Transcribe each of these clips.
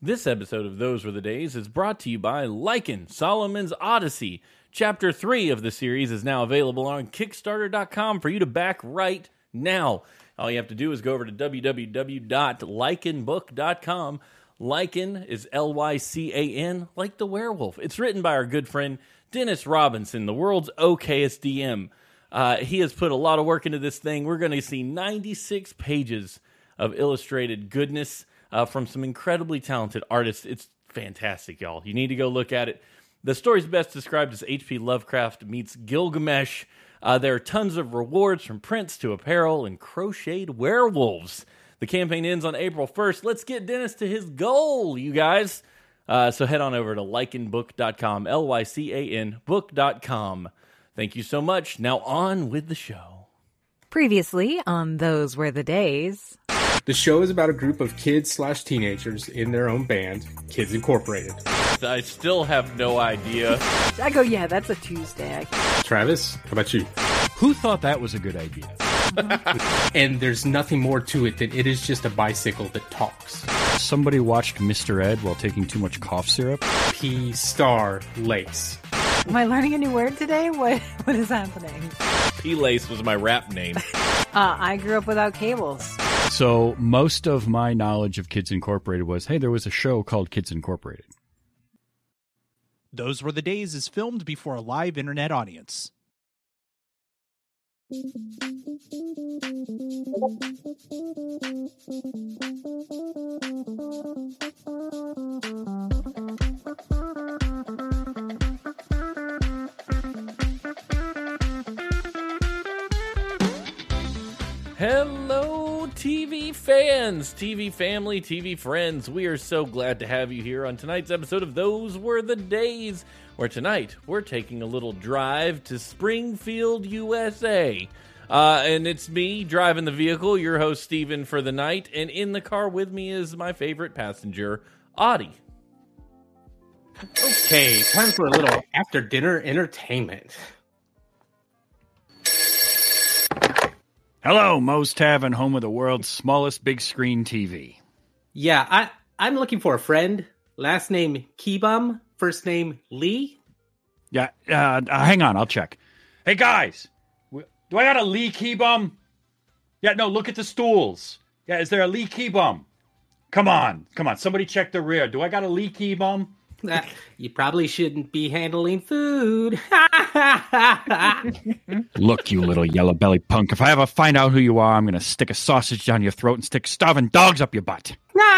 This episode of Those Were the Days is brought to you by Lycan, Solomon's Odyssey. Chapter 3 of the series is now available on Kickstarter.com for you to back right now. All you have to do is go over to www.lycanbook.com. Lycan is Lycan, like the werewolf. It's written by our good friend Dennis Robinson, the world's okayest DM. He has put a lot of work into this thing. We're going to see 96 pages of illustrated goodness from some incredibly talented artists. It's fantastic, y'all. You need to go look at it. The story's best described as H.P. Lovecraft meets Gilgamesh. There are tons of rewards from prints to apparel and crocheted werewolves. The campaign ends on April 1st. Let's get Dennis to his goal, you guys. So head on over to lycanbook.com, Lycan book.com. Thank you so much. Now on with the show. Previously on Those Were the Days. The show is about a group of kids/teenagers in their own band, Kids Incorporated. I still have no idea. I go, yeah, that's a Tuesday. Travis, how about you? Who thought that was a good idea? And there's nothing more to it than it is just a bicycle that talks. Somebody watched Mr. Ed while taking too much cough syrup. P***lace. Am I learning a new word today? What is happening? P-Lace was my rap name. I grew up without cables. So most of my knowledge of Kids Incorporated was, hey, there was a show called Kids Incorporated. Those Were the Days is filmed before a live internet audience. Hello, TV fans, TV family, TV friends. We are so glad to have you here on tonight's episode of Those Were the Days, where tonight we're taking a little drive to Springfield, USA. And it's me driving the vehicle, your host, Steven, for the night. And in the car with me is my favorite passenger, Audie. Okay, time for a little after-dinner entertainment. Hello, Moe's Tavern, home of the world's smallest big screen TV. Yeah, I'm looking for a friend. Last name Keebum, first name Lee. Yeah, hang on, I'll check. Hey, guys, do I got a Lee Keebum? Yeah, no, look at the stools. Yeah, is there a Lee Keebum? Come on, somebody check the rear. Do I got a Lee Keebum? You probably shouldn't be handling food. Look, you little yellow belly punk. If I ever find out who you are, I'm going to stick a sausage down your throat and stick starving dogs up your butt.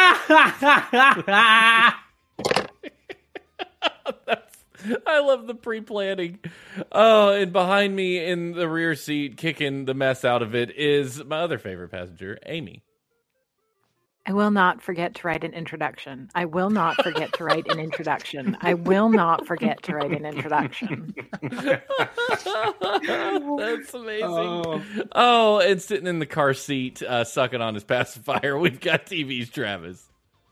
I love the pre-planning. Oh, and behind me in the rear seat, kicking the mess out of it, is my other favorite passenger, Amy. I will not forget to write an introduction. I will not forget to write an introduction. I will not forget to write an introduction. That's amazing. Oh, and sitting in the car seat, sucking on his pacifier, we've got TV's Travis.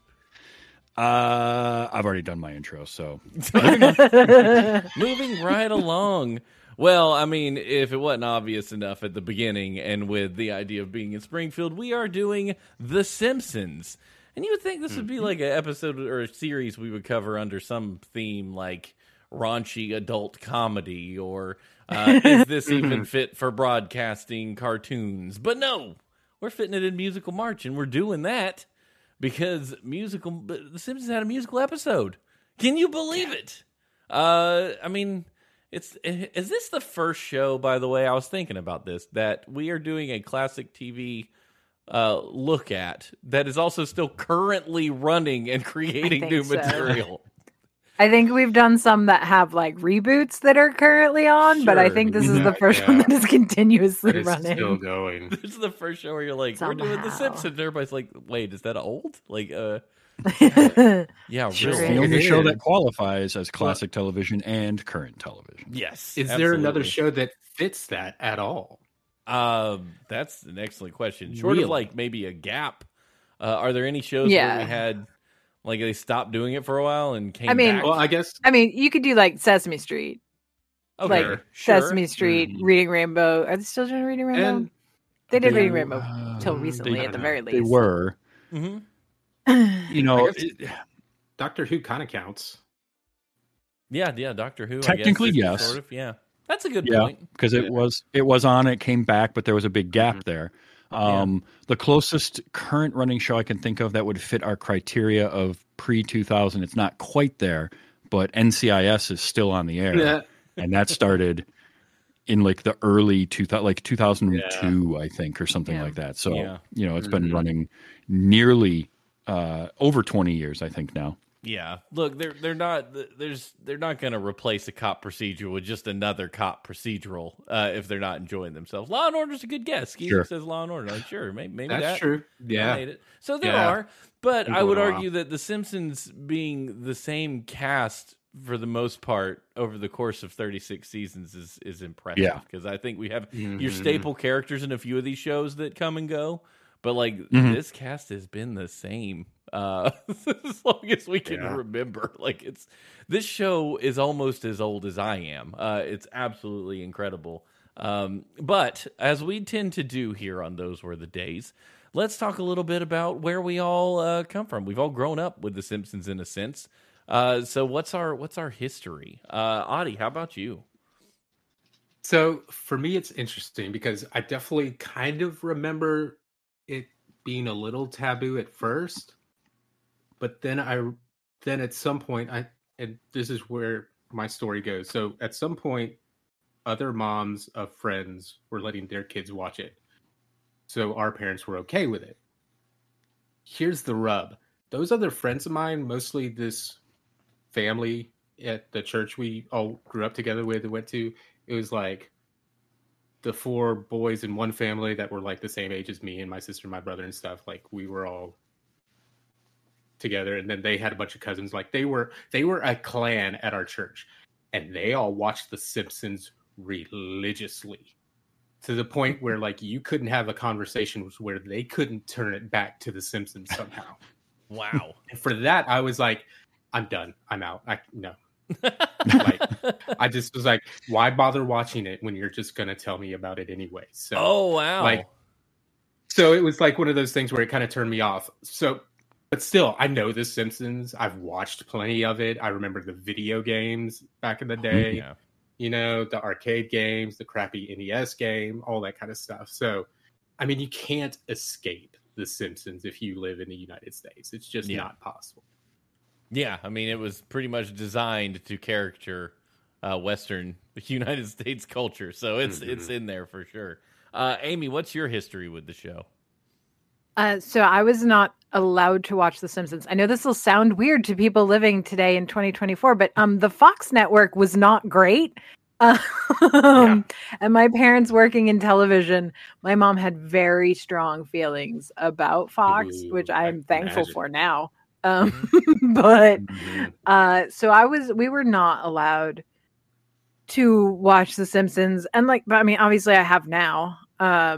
I've already done my intro, so. Moving right along. Well, I mean, if it wasn't obvious enough at the beginning, and with the idea of being in Springfield, we are doing The Simpsons. And you would think this would be like an episode or a series we would cover under some theme like raunchy adult comedy, or is this even fit for broadcasting cartoons? But no, we're fitting it in musical March, and we're doing that because The Simpsons had a musical episode. Can you believe it? I mean... Is this the first show, by the way, I was thinking about this, that we are doing a classic TV look at that is also still currently running and creating new material? I think we've done some that have like reboots that are currently on, Sure. but I think this is the first one that is continuously It's running. still going. This is the first show where you're like, we're doing The Somehow. Simpsons. And everybody's like, wait, is that old? Like, yeah, Sure. really. The only It show is. that qualifies as classic television and current television. Yes. Is there another absolutely. show that fits that at all? That's an excellent question. Short Really? of like maybe a gap, are there any shows Yeah. where we had like they stopped doing it for a while and came I mean- back? Well, I guess I mean, you could do like Sesame Street. Okay, like sure. Sesame Street, Mhm. Reading Rainbow. Are they still doing Reading Rainbow? And they did they- Reading Rainbow till they- recently, at the very least. They were. Mhm. You know, I guess- Doctor Who kind of counts. Yeah, Doctor Who. Technically, I guess, yes. sort of. Yeah, that's a good Yeah, point. because it was on, it came back, but there was a big gap there. The closest current running show I can think of that would fit our criteria of pre-2000, it's not quite there, but NCIS is still on the air, and that started in like the early 2002, I think, or something like that. So it's been running nearly over 20 years, I think now. Yeah, look, they're not going to replace a cop procedural with just another cop procedural if they're not enjoying themselves. Law and Order's a good guess. Skeezer says Law and Order. Like, sure, maybe that's true. Yeah, made it. So there are, but I would argue that The Simpsons being the same cast for the most part over the course of 36 seasons is impressive. Because I think we have your staple characters in a few of these shows that come and go. But like this cast has been the same as long as we can remember. Like this show is almost as old as I am. It's absolutely incredible. But as we tend to do here on Those Were the Days, let's talk a little bit about where we all come from. We've all grown up with The Simpsons in a sense. So what's our history? Adi, how about you? So for me, it's interesting because I definitely kind of remember it being a little taboo at first, but then at some point and this is where my story goes. So at some point, other moms of friends were letting their kids watch it. So our parents were okay with it. Here's the rub. Those other friends of mine, mostly this family at the church we all grew up together with and went to, it was like the 4 boys in one family that were like the same age as me and my sister and my brother and stuff. Like we were all together, and then they had a bunch of cousins. Like they were a clan at our church, and they all watched The Simpsons religiously to the point where like you couldn't have a conversation where they couldn't turn it back to The Simpsons somehow. Wow. And for that, I was like, I'm done. I'm out. No. Like, I just was like, why bother watching it when you're just going to tell me about it anyway? So, wow. So it was like one of those things where it kind of turned me off. So, but still, I know The Simpsons. I've watched plenty of it. I remember the video games back in the day. Yeah. You know, the arcade games, the crappy NES game, all that kind of stuff. So, I mean, you can't escape The Simpsons if you live in the United States. It's just not possible. Yeah, I mean, it was pretty much designed to caricature Western United States culture, so it's in there for sure. Amy, what's your history with the show? So I was not allowed to watch The Simpsons. I know this will sound weird to people living today in 2024, but the Fox network was not great. And my parents working in television, my mom had very strong feelings about Fox, which I'm thankful for now. But we were not allowed to watch The Simpsons, and but I mean, obviously I have now. I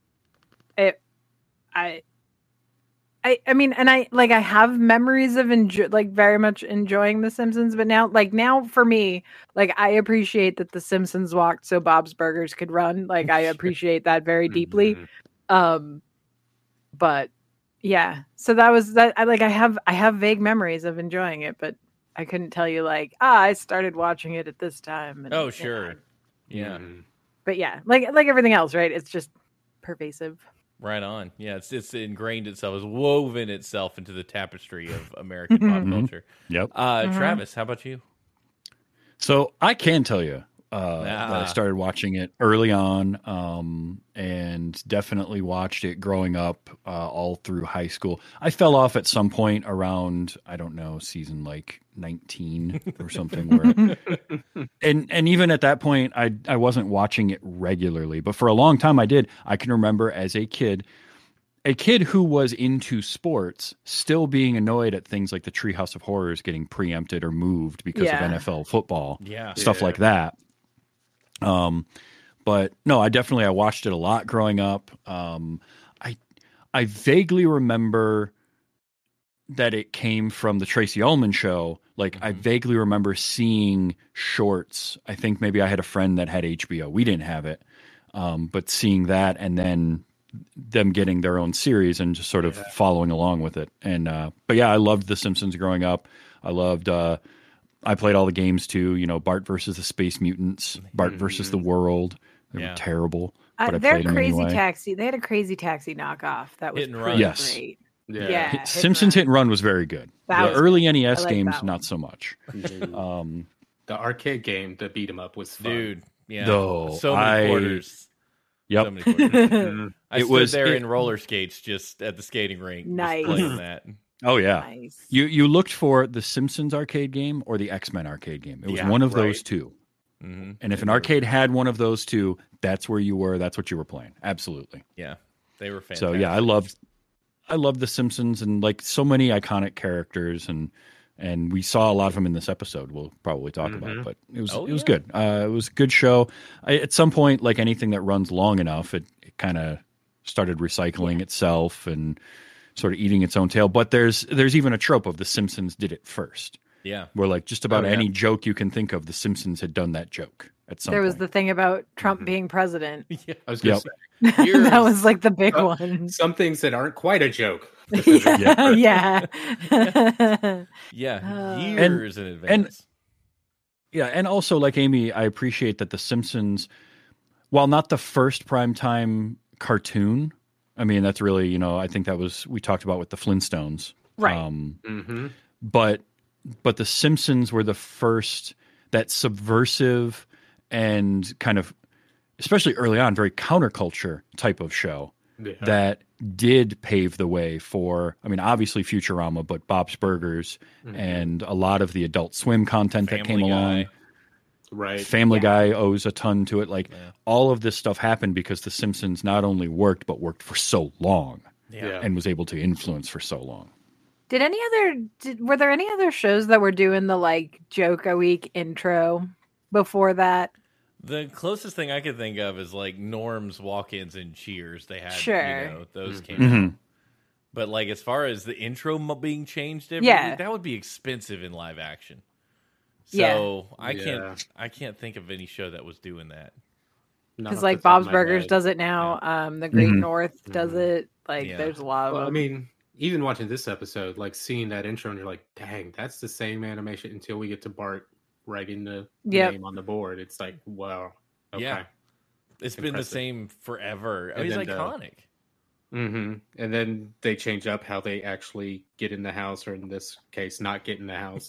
mean, and I have memories of very much enjoying The Simpsons, but now for me, I appreciate that The Simpsons walked so Bob's Burgers could run. I appreciate that very deeply. But yeah, so that was that. I have vague memories of enjoying it, but I couldn't tell you I started watching it at this time. And, sure, yeah. But yeah, like everything else, right? It's just pervasive. Right on. Yeah, it's ingrained itself, it's woven itself into the tapestry of American pop culture. Yep. Travis, how about you? So I can tell you that I started watching it early on, and definitely watched it growing up all through high school. I fell off at some point around, I don't know, season 19 or something. Where, and even at that point, I wasn't watching it regularly, but for a long time I did. I can remember as a kid who was into sports still being annoyed at things like the Treehouse of Horrors getting preempted or moved because of NFL football, stuff like that. But no, I watched it a lot growing up. I vaguely remember that it came from the Tracy Ullman show. I vaguely remember seeing shorts. I think maybe I had a friend that had HBO. We didn't have it. But seeing that and then them getting their own series and just sort of following along with it. And but yeah, I loved The Simpsons growing up. I loved. I played all the games too. You know, Bart versus the Space Mutants, Bart versus the World. They were terrible, but I their played them Crazy anyway. Taxi. They had a Crazy Taxi knockoff that was Hit and pretty Run. Yes. great. Yeah. Simpsons Hit and Run was very good. That The was early NES I like games, that one. not so much. The arcade game, the beat 'em up, was fun. Dude. Yeah. No, so many quarters. Yep. So many quarters. I It stood was- there it- in roller skates just at the skating rink. just Nice. playing that. Oh yeah. Nice. You looked for the Simpsons arcade game or the X-Men arcade game. It was Yeah, one of right. those two. Hmm. And if an arcade had one of those two, that's where you were. That's what you were playing. Absolutely. Yeah. They were fantastic. So yeah, I loved the Simpsons and like so many iconic characters and we saw a lot of them in this episode. We'll probably talk about, but it was good. It was a good show. At some point, like anything that runs long enough, it kind of started recycling itself and sort of eating its own tail. But there's even a trope of the Simpsons did it first. Yeah. Where like just about Oh, yeah. any joke you can think of, the Simpsons had done that joke at some There was point. the thing about Trump being president. I was going to Yep. say, Years. That was like the big Oh, one. some things that aren't quite a joke. Yeah. Yeah. Yeah. Years in advance. and- Yeah, and also like Amy, I appreciate that the Simpsons, while not the first primetime cartoon, I mean that's really, you know, I think that was we talked about with the Flintstones. Right. Mm-hmm. But the Simpsons were the first that subversive and kind of, especially early on, very counterculture type of show Yeah. that did pave the way for, I mean, obviously Futurama, but Bob's Burgers and a lot of the Adult Swim content that came Family along. Guy. Right. Family Guy owes a ton to it. Like all of this stuff happened because The Simpsons not only worked, but worked for so long Yeah. and was able to influence for so long. Were there any other shows that were doing the like joke a week intro before that? The closest thing I could think of is like Norm's walk-ins and Cheers. They had, Sure. you know, those came Mhm. out. But like as far as the intro being changed every Yeah. week, that would be expensive in live action. Yeah. So I Yeah. can't think of any show that was doing that. Not Because off like the top Bob's of my Burgers head. does it now. The Great Mhm. North does it. Like Yeah. there's a lot of Well, I them. mean, even watching this episode, like seeing that intro, and you're like, "Dang, that's the same animation." Until we get to Bart writing the Yep. name on the board, it's like, wow, okay. Yeah. It's been the Impressive. same forever. I And mean, it's then iconic. Mm-hmm. And then they change up how they actually get in the house, or in this case, not get in the house.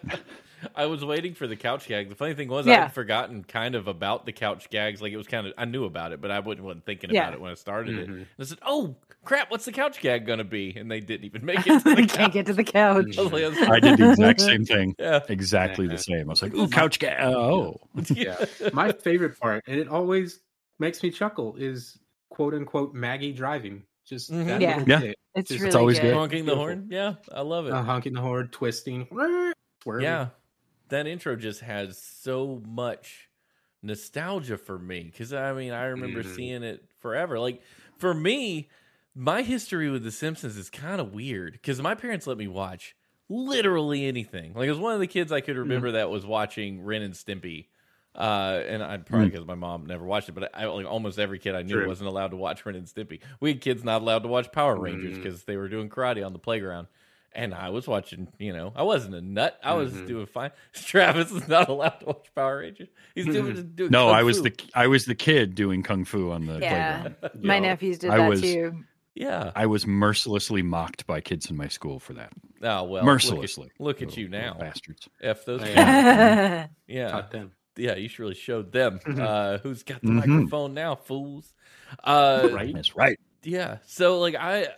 I was waiting for the couch gag. The funny thing was, Yeah. I'd forgotten kind of about the couch gags. Like it was kind of, I knew about it, but I wasn't thinking Yeah. about it when I started it. Mhm. And I said, "Oh crap, what's the couch gag gonna be?" And they didn't even make it to the Can't couch. get to the couch. I was like, I did the exact same thing. Yeah. Exactly the same. I was like, ooh, couch guy. Oh. Yeah. My favorite part, and it always makes me chuckle, is quote unquote Maggie driving. Just Mhm. that Yeah. little Yeah. bit. It's It's really always good. Honking the Beautiful. horn. Yeah, I love it. Honking the horn, twisting. Swerving. Yeah, that intro just has so much nostalgia for me because I mean I remember Mhm. seeing it forever. Like for me, my history with The Simpsons is kind of weird because my parents let me watch literally anything. Like I was one of the kids I could remember that was watching Ren and Stimpy. And I probably because my mom never watched it, but I like almost every kid I knew True. wasn't allowed to watch Ren and Stimpy. We had kids not allowed to watch Power Rangers Mhm. because they were doing karate on the playground. And I was watching, you know, I wasn't a nut. I was doing fine. Travis is not allowed to watch Power Rangers. He's doing No, kung I was fu. I was the kid doing kung fu on the Yeah. playground. My Yo, nephews did I that was- too. Yeah. I was mercilessly mocked by kids in my school for that. Oh well. Mercilessly. Look at you Little now. bastards. F those. Yeah. Yeah. Yeah. Taught them. You should really showed them. Who's got the Mhm. microphone now, fools? Right? That's right. Yeah. So like I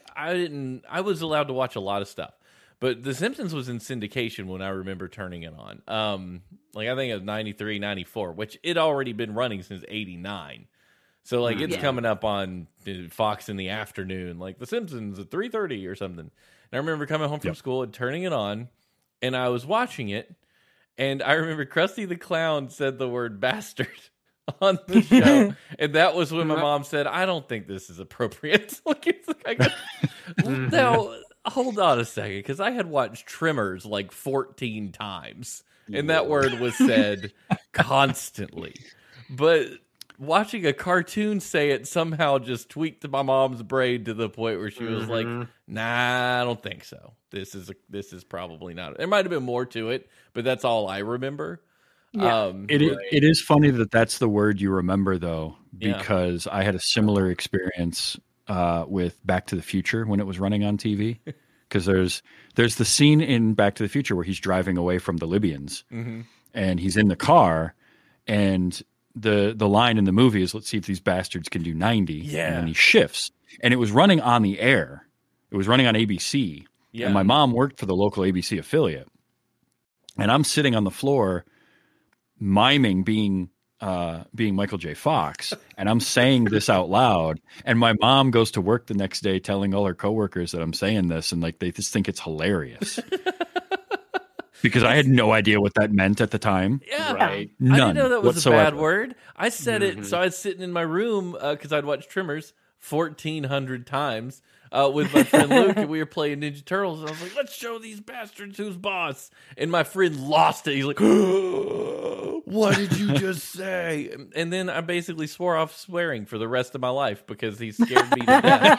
was allowed to watch a lot of stuff. But The Simpsons was in syndication when I remember turning it on. Like I think it was 93, 94, which it already been running since 89. So like it's Yeah. coming up on Fox in the afternoon, like The Simpsons at 3:30 or something. And I remember coming home from Yep. school and turning it on, and I was watching it, and I remember Krusty the Clown said the word bastard on the show, and that was when my mom said, "I don't think this is appropriate." Like it's like I got now. Hold on a second, because I had watched Tremors like 14 times, and that word was said constantly. But watching a cartoon say it somehow just tweaked my mom's brain to the point where she was like, "Nah, I don't think so. This is probably not." There might have been more to it, but that's all I remember. Yeah. It is funny that that's the word you remember, though, Yeah. because I had a similar experience with Back to the Future when it was running on TV. Because there's the scene in Back to the Future where he's driving away from the Libyans, and he's in the car, and the line in the movie is, "Let's see if these bastards can do 90." Yeah. And then he shifts, and it was running on the air. It was running on ABC, Yeah. and my mom worked for the local ABC affiliate, and I'm sitting on the floor miming being Michael J. Fox, and I'm saying this out loud, and my mom goes to work the next day telling all her coworkers that I'm saying this, and like they just think it's hilarious because I had no idea what that meant at the time. Yeah, Right. I didn't None know that was whatsoever. a bad word. I said it, so I was sitting in my room because I'd watched Trimmers 1,400 times with my friend Luke, and we were playing Ninja Turtles, and I was like, "Let's show these bastards who's boss." And my friend lost it. He's like, "What did you just say?" And then I basically swore off swearing for the rest of my life because he scared me to death.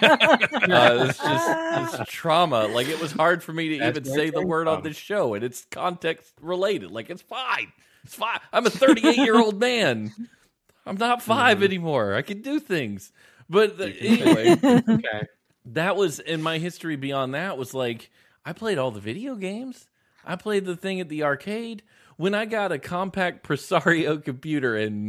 It's trauma. Like, it was hard for me to That's even where say it the came word on from. this show, and it's context related. Like, it's fine. It's fine. I'm a 38-year-old man. I'm not 5 anymore. I can do things. But anyway, Okay. that was in my history. Beyond that was like, I played all the video games. I played the thing at the arcade. When I got a compact Presario computer in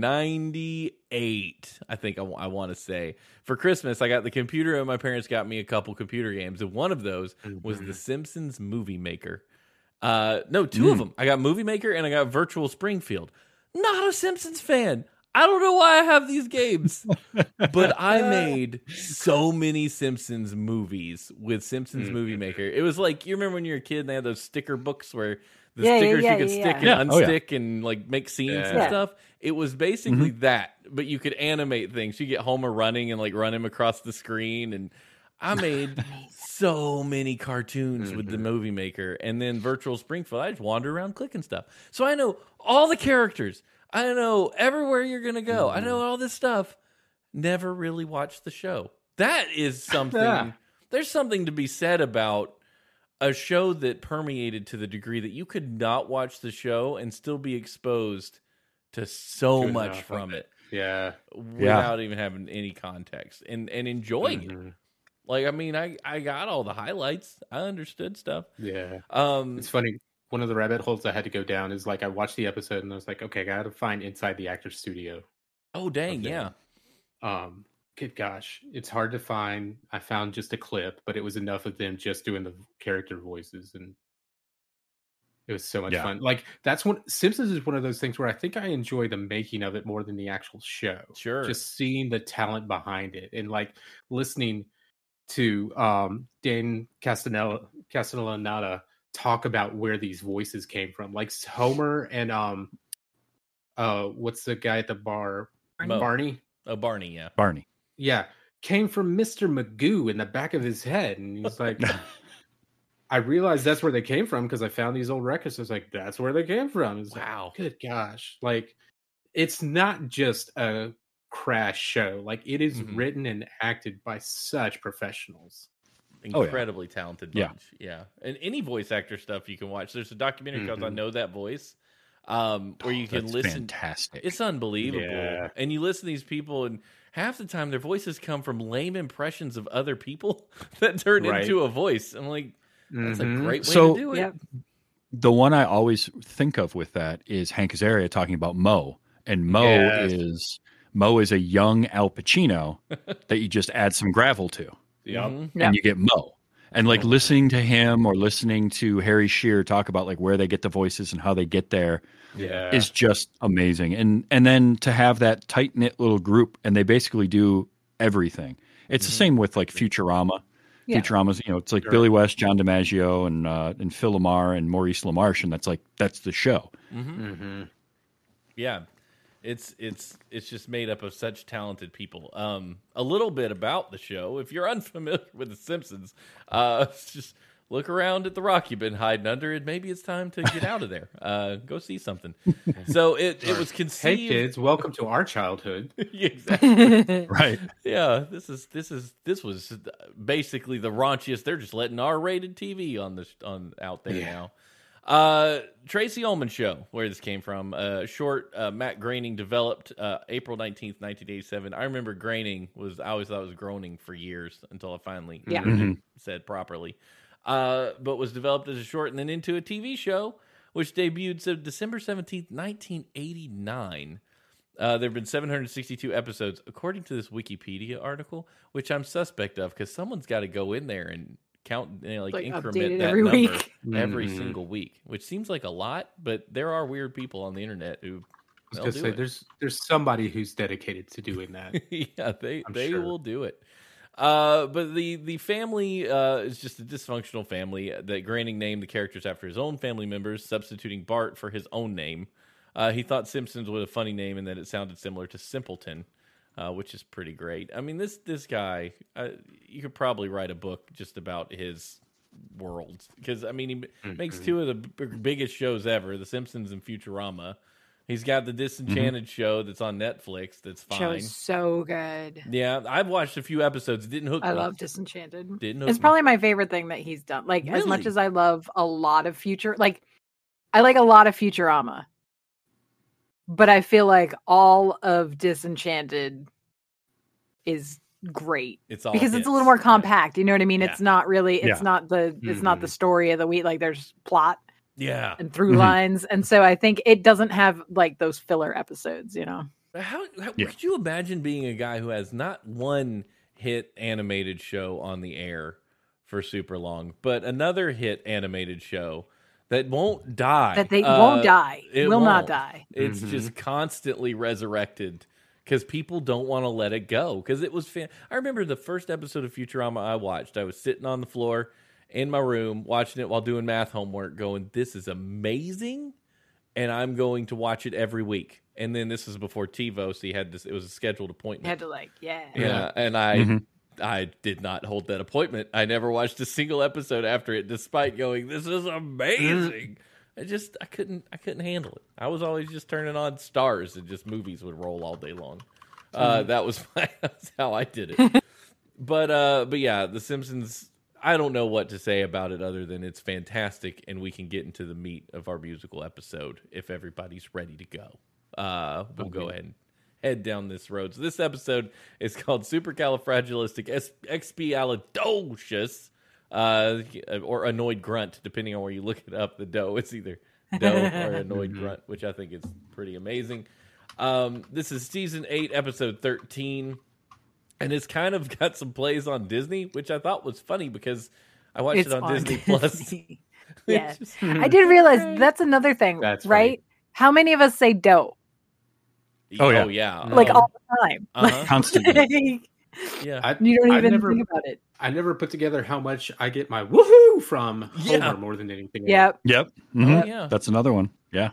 98, I think I want to say, for Christmas, I got the computer, and my parents got me a couple computer games, and one of those was The Simpsons Movie Maker. No, two of them. I got Movie Maker and I got Virtual Springfield. Not a Simpsons fan. I don't know why I have these games, but I made so many Simpsons movies with Simpsons Movie Maker. It was like, you remember when you were a kid and they had those sticker books where the stickers you could stick and Yeah. Oh, yeah. unstick and like make scenes and Yeah. stuff. It was basically that, but you could animate things. You get Homer running and like run him across the screen, and I made so many cartoons with the Movie Maker. And then Virtual Springfield, I just wander around clicking stuff. So I know all the characters. I know everywhere you're going to go. I know all this stuff. Never really watched the show. That is something. Yeah. There's something to be said about a show that permeated to the degree that you could not watch the show and still be exposed to so Good much enough from of it Yeah. without even having any context and enjoying it. Mhm. Like, I mean, I got all the highlights. I understood stuff. Yeah. Um, It's funny. One of the rabbit holes I had to go down is like I watched the episode and I was like, okay, I got to find inside the actor's studio. oh dang, of yeah. them. Good gosh, it's hard to find. I found just a clip, but it was enough of them just doing the character voices, and it was so much Yeah. fun. Like that's one Simpsons is one of those things where I think I enjoy the making of it more than the actual show. Sure. Just seeing the talent behind it and like listening to Dan Castellaneta talk about where these voices came from. Like Homer and what's the guy at the bar? Mo. Barney? Oh, Barney, yeah. Barney. Yeah. Came from Mr. Magoo in the back of his head. And he's like I realized that's where they came from because I found these old records. I was like, that's where they came from. It's like, Wow. good gosh. Like, it's not just a crash show. Like, it is Mhm. written and acted by such professionals. Oh, yeah. Incredibly talented Yeah. bunch. Yeah. And any voice actor stuff you can watch. There's a documentary called I Mhm. Know That Voice, where you can That's listen. fantastic. It's unbelievable. Yeah. And you listen to these people, and half the time their voices come from lame impressions of other people that turn Right. into a voice. I'm like, that's a Mhm. great way So- to do it. Yep. The one I always think of with that is Hank Azaria talking about Mo, and Mo Yes. is a young Al Pacino that you just add some gravel to, Yep. Mhm. Yeah. and you get Mo. And like listening to him or listening to Harry Shearer talk about like where they get the voices and how they get there Yeah. is just amazing. And then to have that tight knit little group, and they basically do everything. It's the same with like Futurama. Yeah. Futurama's, it's like Sure. Billy West, John DiMaggio, and Phil LaMarr and Maurice LaMarche, and that's the show. Mhm. Yeah. It's just made up of such talented people. A little bit about the show, if you're unfamiliar with The Simpsons, it's just look around at the rock you've been hiding under, and maybe it's time to get out of there. Go see something. So it was Hey conceived. kids, welcome to our childhood. Exactly. Right. Yeah, this was basically the raunchiest. They're just letting R-rated TV on out there now. Tracy Ullman Show, where this came from. Short Matt Groening developed April 19th, 1987. I remember Groening I always thought it was groaning for years until I finally said properly. But was developed as a short and then into a TV show, which debuted December 17th, 1989. There have been 762 episodes, according to this Wikipedia article, which I'm suspect of because someone's got to go in there and count, Like, increment update it that every number week. every single week, which seems like a lot, but there are weird people on the internet who I they'll was do gonna say, it. there's somebody who's dedicated to doing that. Yeah, they sure. will do it. But the family is just a dysfunctional family that Groening named the characters after his own family members, substituting Bart for his own name. He thought Simpsons was a funny name and that it sounded similar to Simpleton, which is pretty great. I mean, this guy, you could probably write a book just about his world because I mean he makes two of the biggest shows ever, The Simpsons and Futurama. He's got the Disenchanted show that's on Netflix. That's fine. Show's so good. Yeah, I've watched a few episodes. It didn't hook me. I love Disenchanted. Didn't hook It's me. probably my favorite thing that he's done. Like as much Really? as I love a lot of I like a lot of Futurama. But I feel like all of Disenchanted is great It's all because it's hits. a little more compact. You know what I mean? Yeah. It's not really. It's Yeah. not the story of the week. Like there's plot Yeah. and through lines, and so I think it doesn't have like those filler episodes. You know? How Yeah. could you imagine being a guy who has not one hit animated show on the air for super long, but another hit animated show that won't die? That they won't die. it Will not won't. die. It's just constantly resurrected because people don't want to let it go. Because it was I remember the first episode of Futurama I watched. I was sitting on the floor in my room watching it while doing math homework, going, "This is amazing," and I'm going to watch it every week. And then this was before TiVo, so you had this. It was a scheduled You appointment. had to like, Yeah, and I did not hold that appointment. I never watched a single episode after it, despite going, "This is amazing." I couldn't handle it. I was always just turning on Stars and just movies would roll all day long. That's how I did it. But yeah, The Simpsons. I don't know what to say about it other than it's fantastic, and we can get into the meat of our musical episode if everybody's ready to go. We'll go ahead and head down this road. So this episode is called Supercalifragilisticexpialidocious, or Annoyed Grunt, depending on where you look it up. The dough, it's either dough or Annoyed Grunt, which I think is pretty amazing. This is season 8, episode 13. And it's kind of got some plays on Disney, which I thought was funny because I watched it on Disney Plus. Disney. Yeah, I did realize that's another thing, That's right? How many of us say dough Oh, yeah. Oh, yeah. like all the time? Uh-huh. Constantly. Yeah. You don't I even never- think about it. I never put together how much I get my woohoo from Yeah. Homer more than anything else. Yep. Yep. Oh, Mhm. yeah. That's another one. Yeah.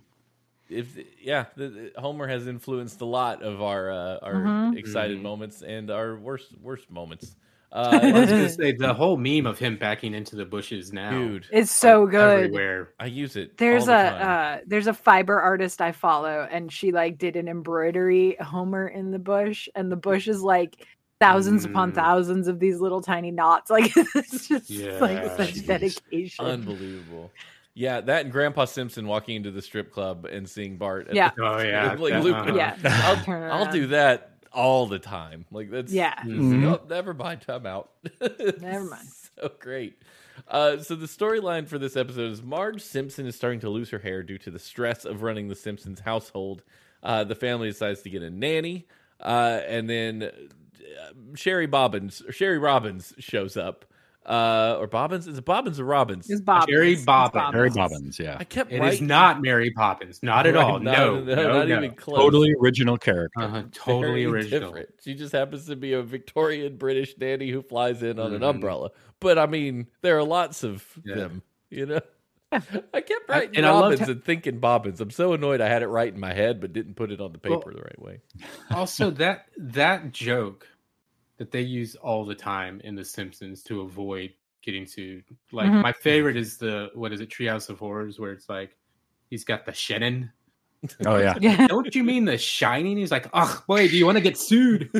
Homer has influenced a lot of our Mhm. excited moments and our worst moments. I was gonna say the whole meme of him backing into the bushes now, Dude, It's so good. everywhere. I use it. There's all the time. there's a fiber artist I follow, and she like did an embroidery Homer in the bush, and the bush is like thousands upon thousands of these little tiny knots. Like it's just like Yeah. such dedication. Unbelievable. Yeah, that and Grandpa Simpson walking into the strip club and seeing Bart. At Yeah. Oh yeah, Like that- looping. Yeah. Turn I'll around. do that all the time. Like that's Yeah. Oh, never mind. Time out. Never mind. So great. So the storyline for this episode is Marge Simpson is starting to lose her hair due to the stress of running the Simpsons household. The family decides to get a nanny, and then Sherry Robbins shows up. Or Bobbins? Is it Bobbins or Robbins? It's Bob. Jerry It's Bobbins. Mary Bobbins. Yeah. I kept It right. is not Mary Poppins, not at all. No, not even close. Totally original character. totally Very original. different. She just happens to be a Victorian British nanny who flies in on an umbrella. But I mean, there are lots of them, you know? I kept writing and I loved Robbins and thinking Bobbins. I'm so annoyed I had it right in my head, but didn't put it on the paper the right way. Also, that joke that they use all the time in The Simpsons to avoid getting sued. Like my favorite is Treehouse of Horrors, where it's like he's got the Shannon. Oh yeah. Yeah. Don't you mean The Shining? He's like, oh boy, do you want to get sued?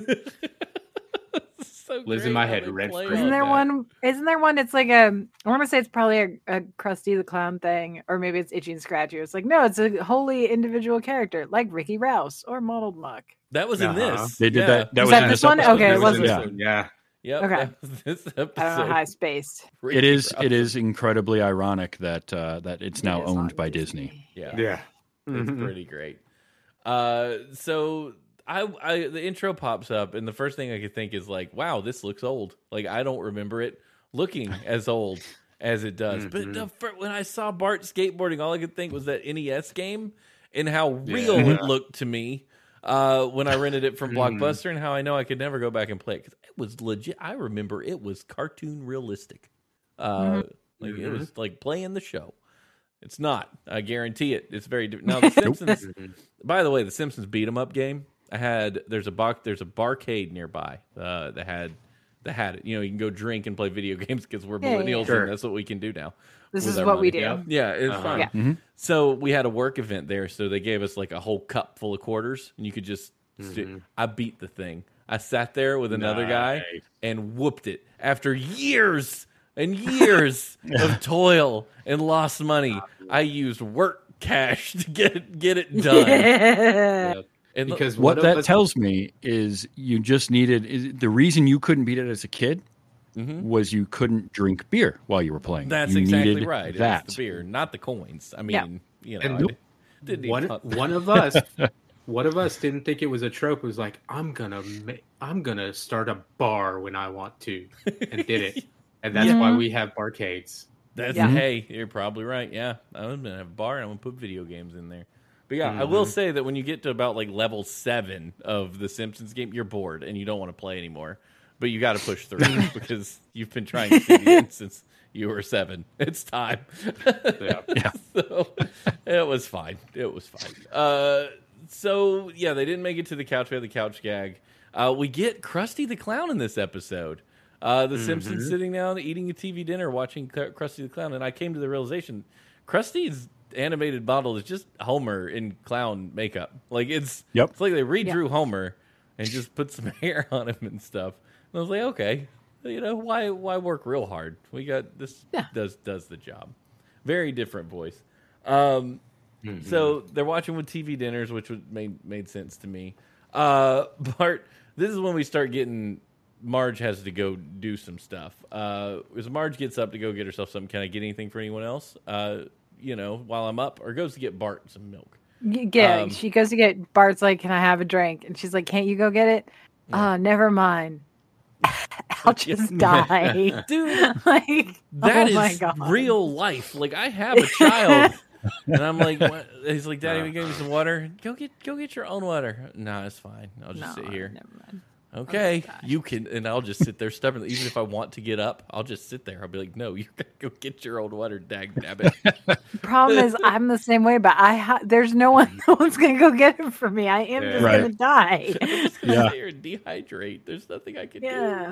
So Lives in great my how head they rent play free. on Isn't there that. one? Isn't there one? It's like I want to say it's probably a Krusty the Clown thing, or maybe it's Itchy and Scratchy. It's like no, it's a wholly individual character, like Ricky Rouse or Mottled Muck. That was in Uh-huh. this. They did Yeah. that. That Was was that in this one? episode. Okay, it It was wasn't. this Yeah. one, yeah. Yep, Okay. that was this episode. I don't know how I spaced. It is incredibly ironic that that it's now It is on owned by Disney. Yeah, Yeah. it's Mhm. pretty great. So I the intro pops up, and the first thing I could think is like, wow, this looks old. Like I don't remember it looking as old as it does. But when I saw Bart skateboarding, all I could think was that NES game and how real it looked to me when I rented it from Blockbuster, and how I know I could never go back and play it because it was legit. I remember it was cartoon realistic. Like it was like playing the show. It's not. I guarantee it. It's very different. Now the Simpsons. By the way, the Simpsons beat 'em up game. There's a barcade nearby that had it. You know, you can go drink and play video games because we're Yeah, yeah, millennials Sure. and that's what we can do now. This with is our what we money. do. Yeah. Yeah, it's fun. Yeah. So we had a work event there, so they gave us like a whole cup full of quarters, and you could just. I beat the thing. I sat there with another guy Nice. and whooped it after years and years of toil and lost money. I used work cash to get it done. Yeah. And Because What one of that us- tells me is you just the reason you couldn't beat it as a kid was you couldn't drink beer while you were playing. that's You exactly needed right. That. It's the beer, not the coins. I mean, Yeah. you know, And I didn't even one talk- one of us one of us didn't think it was a trope. It was like, I'm gonna start a bar when I want to, and did it. And that's why we have barcades. That's Yeah. hey, you're probably right. Yeah, I'm gonna have a bar and I'm gonna put video games in there. But yeah, I will say that when you get to about like level 7 of the Simpsons game, you're bored and you don't want to play anymore. But you got to push through because you've been trying to see the end since you were 7. It's time. Yeah. So it was fine. It was fine. So yeah, they didn't make it to the couch. We had the couch gag. We get Krusty the Clown in this episode. The Simpsons sitting down eating a TV dinner, watching Krusty the Clown, and I came to the realization, Krusty's animated model is just Homer in clown makeup. Like it's like they redrew Homer and just put some hair on him and stuff. And I was like, okay, you know, why work real hard? We got this does the job. Very different voice. So they're watching with TV dinners, which made sense to me. Bart, this is when we start getting. Marge has to go do some stuff. As Marge gets up to go get herself something, can I get anything for anyone else? You know, while I'm up, or goes to get Bart some milk. Yeah, she goes to get Bart's like, "Can I have a drink?" And she's like, "Can't you go get it?" Never mind. I'll just die, Dude, like that oh my is God. real life. Like I have a child, and I'm like, what? He's like, Daddy, we give me some water. Go get your own water. No, it's fine. I'll just sit here. Never mind. Okay, you can, and I'll just sit there stubbornly. Even if I want to get up, I'll just sit there. I'll be like, no, you gotta go get your own water, dagnabbit. Problem is, I'm the same way, but there's no one's gonna go get it for me. I am just Right. gonna die. I'm just gonna sit here and dehydrate. There's nothing I can Yeah.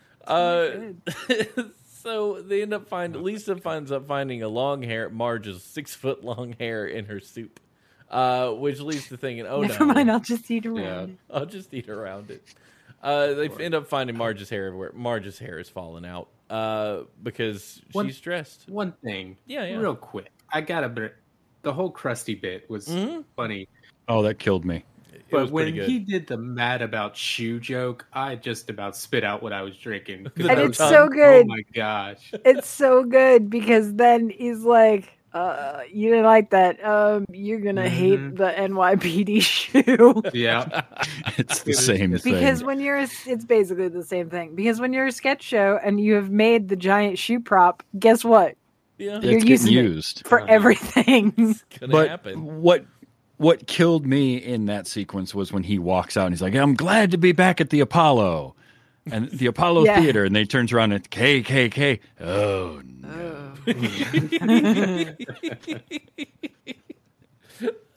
do. So they end up Lisa finds up finding a long hair, Marge's 6-foot long hair in her soup, which leads to thinking, oh Never no, mind. I'll just eat around. it. I'll just eat around it. They end up finding Marge's hair everywhere. Marge's hair is falling out because she's stressed. One thing, Yeah. real quick. I got a bit. The whole Krusty bit was funny, Oh, that killed me. It but was when pretty good. he did the mad about shoe joke, I just about spit out what I was drinking. 'Cause And I it's was so like, good. Oh my gosh! It's so good because then he's like, you didn't like that. You're gonna hate the NYPD shoe. Yeah, It's the same thing. Because when it's basically the same thing. Because when you're a sketch show and you have made the giant shoe prop, guess what? Yeah, it's you're getting using it. used. For everything. it's gonna But happen. what killed me in that sequence was when he walks out and he's like, "I'm glad to be back at the Apollo." And the Apollo Yeah. Theater, and they turns around and KKK. Oh no!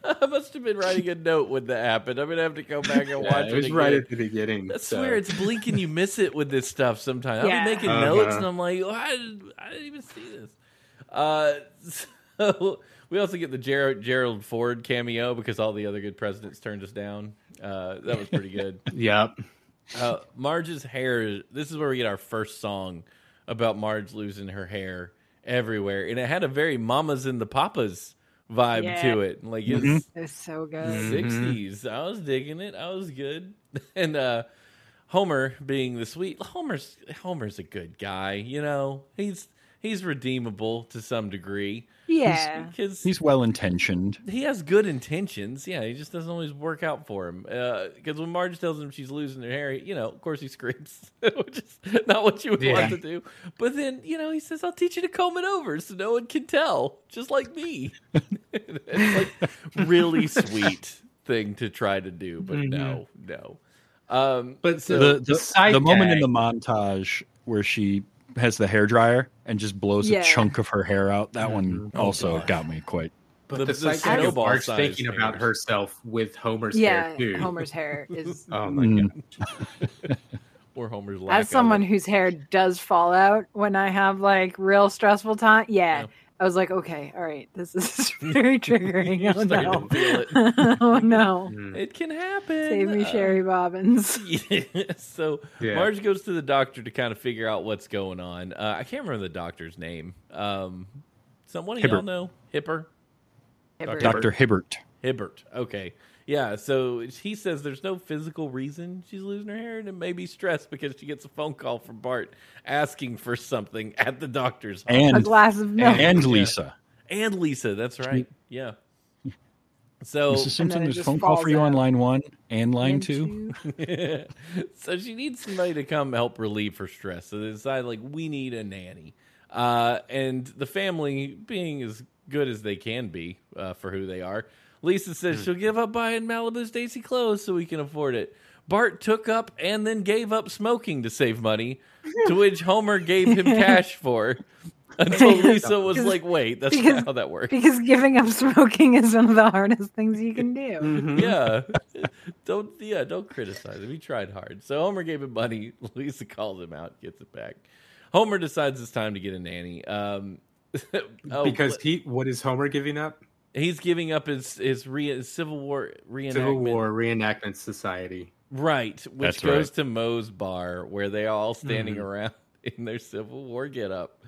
I must have been writing a note when that happened. I'm gonna have to go back and watch It was again. right at the beginning. I swear it's blink and you miss it with this stuff sometimes. I'll Yeah. be making notes and I'm like, oh, I didn't even see this. So we also get the Gerald Ford cameo because all the other good presidents turned us down. That was pretty good. Yep. Marge's hair. This is where we get our first song about Marge losing her hair everywhere, and it had a very Mamas and the Papas vibe Yeah. to it. Like it's It's so good. 60s. I was digging it. I was good. And Homer being the sweet Homer's a good guy, you know. He's redeemable to some degree. Yeah. Because He's well intentioned. he has good intentions. Yeah, he just doesn't always work out for him. Because when Marge tells him she's losing her hair, you know, of course he screams, which is not what you would want to do. But then, you know, he says, "I'll teach you to comb it over so no one can tell, just like me." It's like really sweet thing to try to do, but no. But so The moment in the montage where she has the hairdryer and just blows Yeah. a chunk of her hair out, that one also got me quite. But the the sight gag of snowball Marge size thinking about hairs. herself with Homer's Yeah. hair too. Homer's hair is. Oh my Mm. god. Or Homer's lack As someone whose hair does fall out when I have like real stressful time, Yeah. I was like, okay, all right, this is very triggering. You're Oh starting no, to feel it. oh no, It can happen. save me, Sherry Bobbins. Yeah. So Yeah. Marge goes to the doctor to kind of figure out what's going on. I can't remember the doctor's name. Someone of y'all Hibbert. know? Hipper? Dr. Hibbert. Hibbert. Okay. Yeah, so he says there's no physical reason she's losing her hair, and it may be stress because she gets a phone call from Bart asking for something at the doctor's office. A And glass of milk. and Lisa. And Lisa, that's right. Yeah. So Mrs. Simpson, it there's a just phone call for falls you on out. line 1 and line And 2. so she needs somebody to come help relieve her stress. So they decide, like, we need a nanny. And the family, being as good as they can be for who they are, Lisa says she'll give up buying Malibu Stacy clothes so we can afford it. Bart took up and then gave up smoking to save money, to which Homer gave him cash for. Until Lisa was like, wait, that's not how that works. Because giving up smoking is one of the hardest things you can do. Mm-hmm. Yeah. Don't criticize him. He tried hard. So Homer gave him money. Lisa calls him out, gets it back. Homer decides it's time to get a nanny. Because what is Homer giving up? he's giving up his Civil War reenactment. Civil War Reenactment Society. Right, which That's goes right. to Moe's bar where they are all standing around in their Civil War getup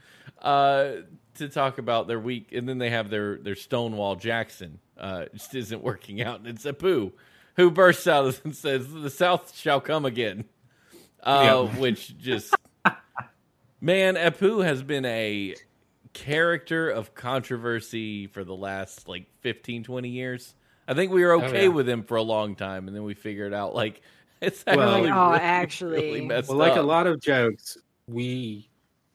to talk about their week, and then they have their Stonewall Jackson. Just isn't working out, and it's Apu who bursts out and says, "The South shall come again," which just man, Apu has been a character of controversy for the last like 15, 20 years. I think we were okay with him for a long time, and then we figured out like it's actually really messed Well, like up. a lot of jokes, we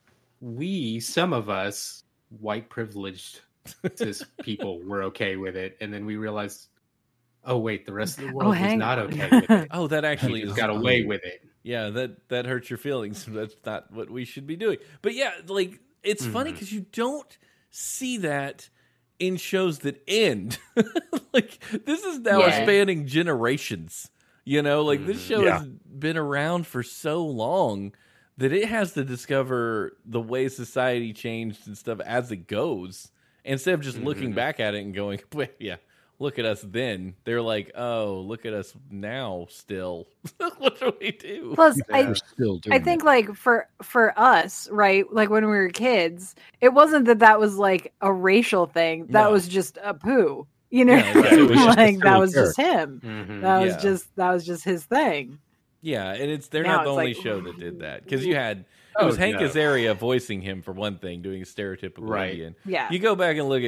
some of us white privileged cis people were okay with it, and then we realized, oh wait, the rest of the world is hang not on. okay with it. Oh, that actually He is got away with it. Yeah, that hurts your feelings. That's not what we should be doing. But yeah, like it's funny because you don't see that in shows that end. Like this is now Yeah. spanning generations. You know, like this show Yeah. has been around for so long that it has to discover the way society changed and stuff as it goes. Instead of just looking back at it and going, well, yeah, look at us then. They're like, oh, look at us now still. What do we do? Plus, We're still doing I think like for us, right? Like when we were kids, it wasn't that was like a racial thing. That No. was just a poo. You know, Yeah, right. It was just a like that silly was just him. Mhm. That Yeah. was just his thing. Yeah, and they're Now not the it's only like- show that did that because you had it was Hank no. Azaria voicing him for one thing, doing a stereotypical Right. Indian. Yeah. You go back and look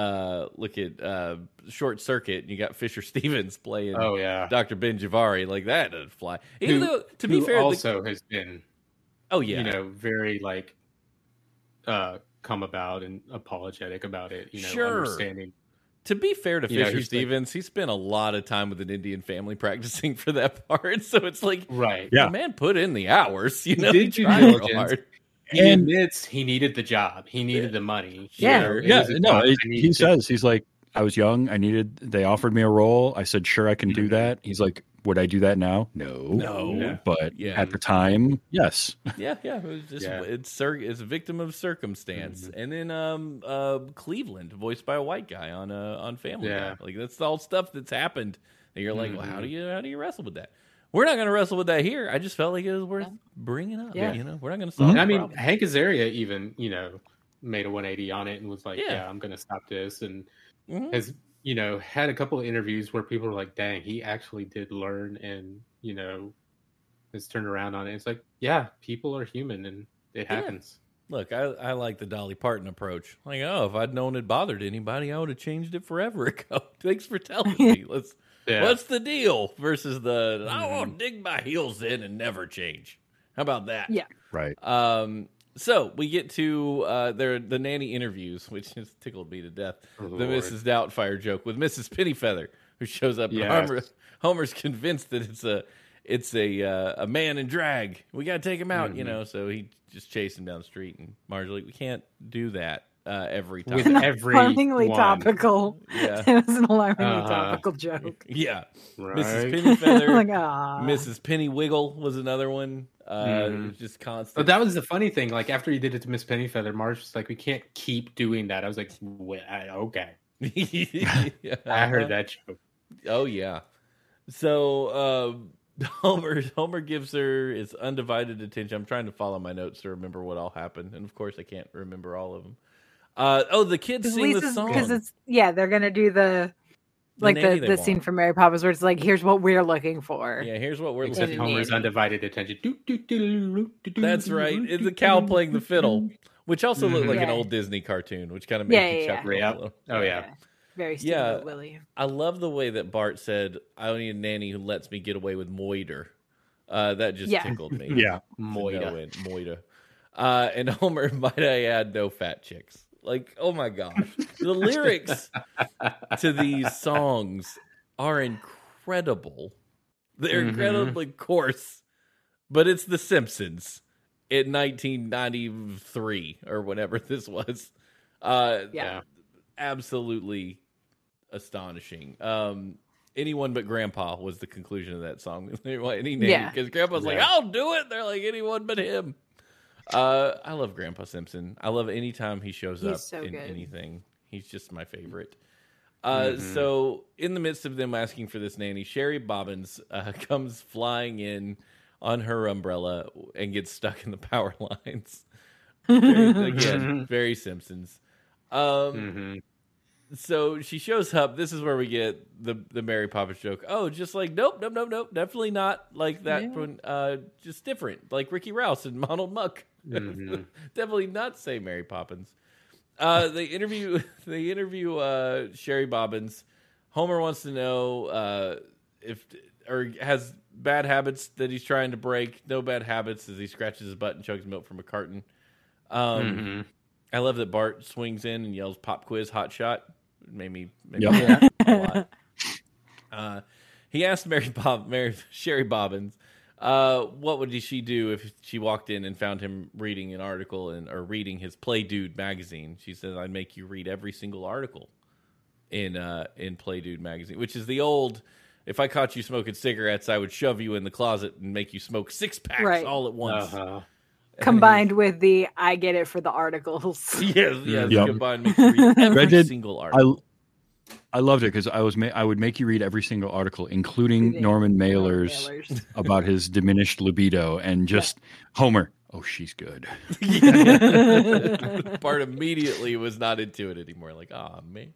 at Short Circuit, and you got Fisher Stevens playing Oh yeah. Dr. Ben Javari. Like that doesn't fly. Even Who- though, to be who fair, also has been oh yeah, very like come about and apologetic about it. Sure. Understanding. to be fair to You know, Fisher he's like- Stevens, he spent a lot of time with an Indian family practicing for that part. So it's like, Right. Yeah. the man put in the hours. You know, did he due tried real diligence. hard. He And- admits he needed the job. He needed the money. Yeah. It Yeah, was a no, job I he needed to- says, he's like, I was young. They offered me a role. I said, sure, I can do that. He's like, would I do that now? No. Yeah. But Yeah. at the time, yes. Yeah. It was just it's a victim of circumstance. And then Cleveland, voiced by a white guy on Family Guy. Like that's all stuff that's happened. And you're like, well, how do you wrestle with that? We're not going to wrestle with that here. I just felt like it was worth bringing up. Yeah. You know, we're not going to solve. I mean, problem. Hank Azaria even, made a 180 on it and was like, yeah I'm going to stop this. And has, had a couple of interviews where people were like, dang, he actually did learn and, has turned around on it. It's like, yeah, people are human and it happens. Look, I like the Dolly Parton approach. Like, if I'd known it bothered anybody, I would have changed it forever ago. Thanks for telling me. What's the deal? Versus I won't dig my heels in and never change. How about that? Yeah. Right. So we get to the nanny interviews, which has tickled me to death. The Mrs. Doubtfire joke with Mrs. Pennyfeather, who shows up. Yes. And Homer's convinced that it's a man in drag. We got to take him out, So he just chased him down the street, and Marge's like, we can't do that every time. With every alarmingly one. topical. Yeah. It was an alarmingly topical joke. Yeah. Right. Mrs. Pennyfeather, Like, ah. Mrs. Pennywiggle was another one. Just constant. But that was the funny thing. Like after he did it to Miss Pennyfeather, Marge was like, we can't keep doing that. I was like, okay. Yeah. I heard that joke. Oh yeah. So Homer gives her his undivided attention. I'm trying to follow my notes to remember what all happened, and of course I can't remember all of them. The kids sing the song because they're gonna do the scene from Mary Poppins where it's like, here's what we're looking for. Yeah, here's what we're Except looking Homer's undivided attention. That's right. It's the cow playing the fiddle, which also looked like an old Disney cartoon, which kind of made me chuckle. Yeah. A little. Oh yeah. Very Steamboat Willie. I love the way that Bart said, I need a nanny who lets me get away with moiter. That just tickled me. Yeah. Moiter. And Homer, might I add, no fat chicks. Like, oh my gosh. The lyrics to these songs are incredible. They're incredibly coarse, but it's The Simpsons in 1993 or whatever this was. Absolutely astonishing. Anyone but Grandpa was the conclusion of that song. Because Grandpa's like, I'll do it. They're like, anyone but him. I love Grandpa Simpson. I love any time he shows up in anything. He's just my favorite. So in the midst of them asking for this nanny, Sherry Bobbins comes flying in on her umbrella and gets stuck in the power lines. Very Simpsons. So she shows up. This is where we get the Mary Poppins joke. Oh, just like nope, definitely not like that one. Just different, like Ricky Rouse and Donald Muck. Definitely not say Mary Poppins. They interview Sherry Bobbins. Homer wants to know or has bad habits that he's trying to break. No bad habits as he scratches his butt and chugs milk from a carton. I love that Bart swings in and yells "Pop quiz, hot shot." Made me a lot. He asked Sherry Bobbins, what would she do if she walked in and found him reading an article or reading his Play Dude magazine? She said, "I'd make you read every single article in Play Dude magazine," which is the old. If I caught you smoking cigarettes, I would shove you in the closet and make you smoke 6 packs all at once. Combined with the I get it for the articles. Yes. Combined makes you read every single article. I loved it because I would make you read every single article, including Norman Mailer's about his diminished libido, and just Homer. Oh, she's good. Bart immediately was not into it anymore. Like, oh man.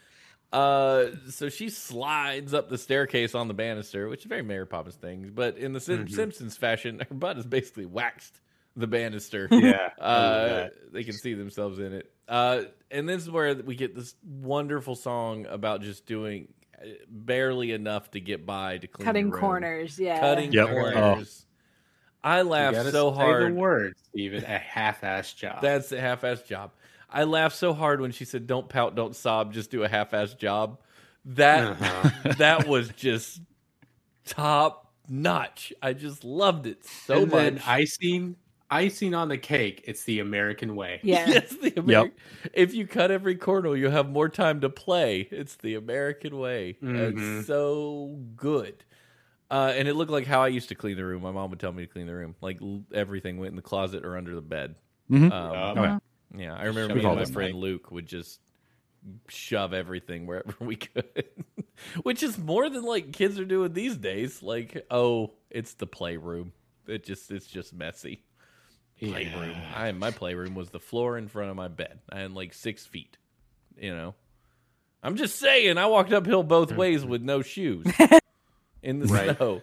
So she slides up the staircase on the banister, which is very Mary Poppins thing, but in the Simpsons fashion, her butt is basically waxed. The banister. They can see themselves in it. And this is where we get this wonderful song about just doing barely enough to get by to clean cutting the room. Corners. Cutting corners. I laughed so hard. Say the words, Steven. A half-ass job. That's a half-ass job. I laughed so hard when she said, "Don't pout, don't sob, just do a half-ass job." That was just top notch. I just loved it so much. Then icing on the cake, it's the American way. Yeah. Yes, if you cut every corner, you have more time to play. It's the American way. Mhm. It's so good. And it looked like how I used to clean the room. My mom would tell me to clean the room. Like everything went in the closet or under the bed. Mhm. Yeah, I remember We've me and all my done friend that. Luke would just shove everything wherever we could, which is more than like kids are doing these days. Like, oh, it's the playroom. It's just messy. Playroom. My playroom was the floor in front of my bed. I had like 6 feet. You know, I'm just saying. I walked uphill both ways with no shoes in the Right. snow.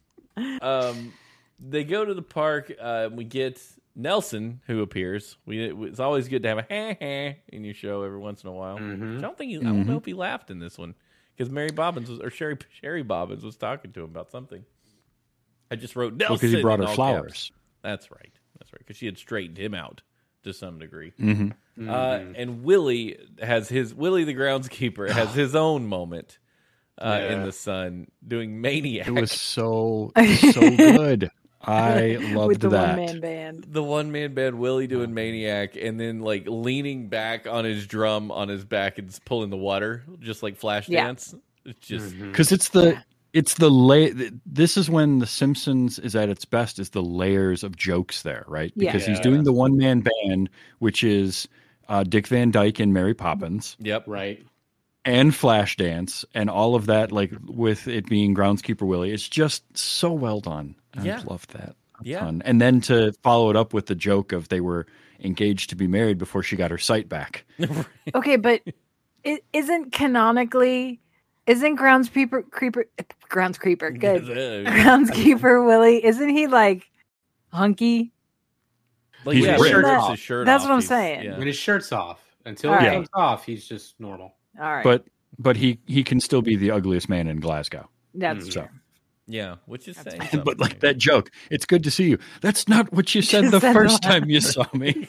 They go to the park. We get Nelson, who appears. It's always good to have a ha in your show every once in a while. Mhm. I don't know if he laughed in this one because Mary Bobbins Sherry Bobbins was talking to him about something. I just wrote Nelson Because he brought in her all flowers. caps. That's right. Because she had straightened him out to some degree. Mm-hmm. And Willie the groundskeeper has his own moment in the sun doing Maniac. It was so good. I loved With the that. one-man band. The one-man band, Willie doing Maniac, and then like leaning back on his drum on his back and pulling the water, just like Flashdance. It's just Because it's this is when The Simpsons is at its best, is the layers of jokes there, right? Yeah. Because he's doing the one-man band, which is Dick Van Dyke and Mary Poppins, yep. Right. and Flashdance, and all of that, like with it being Groundskeeper Willie. It's just so well done. Yeah. I loved that a Yeah. ton. And then to follow it up with the joke of they were engaged to be married before she got her sight back. Okay, but isn't groundskeeper good? Groundskeeper Willie, isn't he like hunky? Like, He's yeah, ripped. he rips his shirt That's off. what I'm He's- saying. Yeah. When his shirt's off. Until All it right. comes off, he's just normal. All right, But he can still be the ugliest man in Glasgow. that's So. true. Yeah, which is saying But like something. that joke, it's good to see you. That's not what you said You the said first that. time you saw me.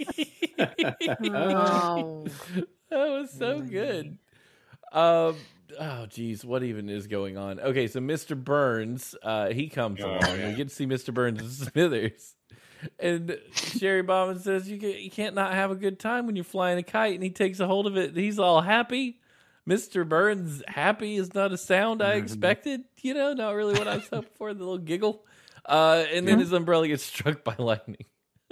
Oh. That was so good. Oh, geez, what even is going on? Okay, so Mr. Burns, he comes along. yeah. We get to see Mr. Burns and Smithers. And Sherry Bobbin says, you can't not have a good time when you're flying a kite. And he takes a hold of it. And he's all happy. Mr. Burns happy is not a sound I expected. You know, not really what I was hoping for. The little giggle. And then his umbrella gets struck by lightning.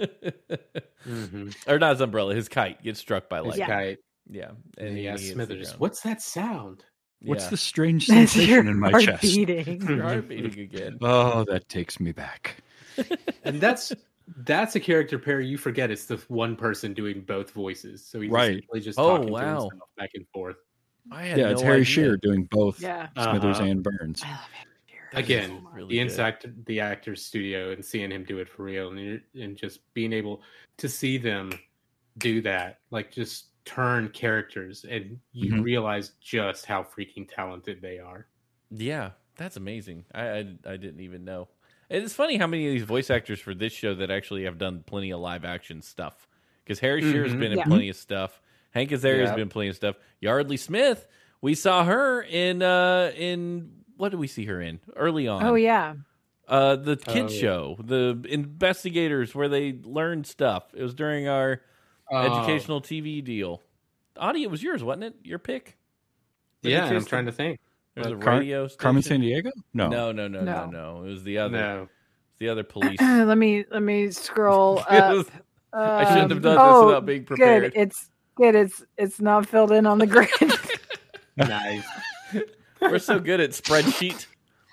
Or not his umbrella, his kite gets struck by His lightning. kite. Yeah. And he hits asks the Smithers, ground. what's that sound? What's Yeah. the strange That's sensation your in my heart chest? beating. Your heart beating again. Oh, that takes me back. And that's a character pair you forget. It's the one person doing both voices. So he's Right. essentially just Oh, talking to wow. himself back and forth. I had Yeah, no it's Harry idea. Shearer doing both Yeah. Smithers Uh-huh. and Burns. I love it. Again, really the good. inside the actor's studio and seeing him do it for real and just being able to see them do that, like just turn characters and you Mhm. realize just how freaking talented they are. Yeah, that's amazing. I didn't even know. And it's funny how many of these voice actors for this show that actually have done plenty of live action stuff. Because Harry Shearer's been in Yeah. plenty of stuff. Hank Azaria's Yeah. been in plenty of stuff. Yardley Smith, we saw her in what did we see her in early on? Oh yeah. The kids Oh, yeah. show, the investigators where they learned stuff. It was during our educational TV deal. Audie, it was yours, wasn't it? Your pick? The Yeah, I'm Kids- trying to think. There's a Car- radio station. Carmen San Diego? No. No. It was the other. No. The other police. let me scroll up. I shouldn't have done this oh, without being prepared. Good. It's good. It's not filled in on the grid. Nice. We're so good at spreadsheet.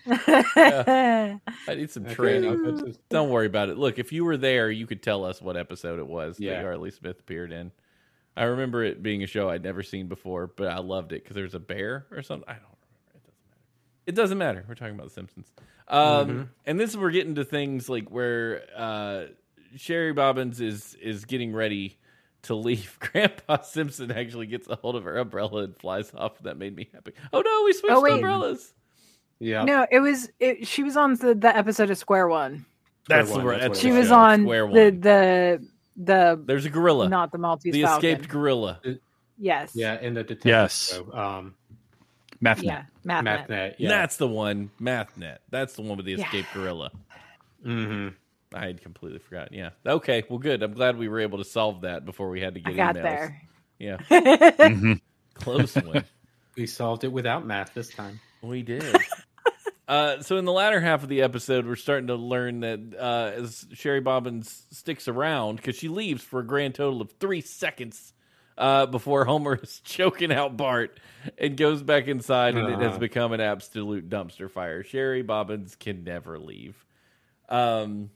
Yeah. I need some Okay, training. I'll go to- Don't worry about it. Look, if you were there, you could tell us what episode it was that Yeah. Yardley Smith appeared in. I remember it being a show I'd never seen before, but I loved it because there was a bear or something. I don't remember. It doesn't matter. We're talking about The Simpsons. And this we're getting to things like where Sherry Bobbins is getting ready to leave. Grandpa Simpson actually gets a hold of her umbrella and flies off. That made me happy. Oh no, we switched wait. umbrellas. Yeah. No, she was on the episode of Square One. That's One, the that's what that's it She the was show, on Square One. the There's a gorilla. not the Maltese The Falcon. escaped gorilla. Yes. Yeah, in the detective Yes. show. MathNet. Yeah. MathNet. MathNet. Yeah. That's the one. MathNet. That's the one with the Yeah. escaped gorilla. Mm-hmm. I had completely forgotten. Yeah. Okay. Well, good. I'm glad we were able to solve that before we had to get I got emails. there. Yeah. Mm-hmm. Close one. We solved it without math this time. We did. So in the latter half of the episode, we're starting to learn that as Sherry Bobbins sticks around, because she leaves for a grand total of 3 seconds before Homer is choking out Bart and goes back inside, and it has become an absolute dumpster fire. Sherry Bobbins can never leave. And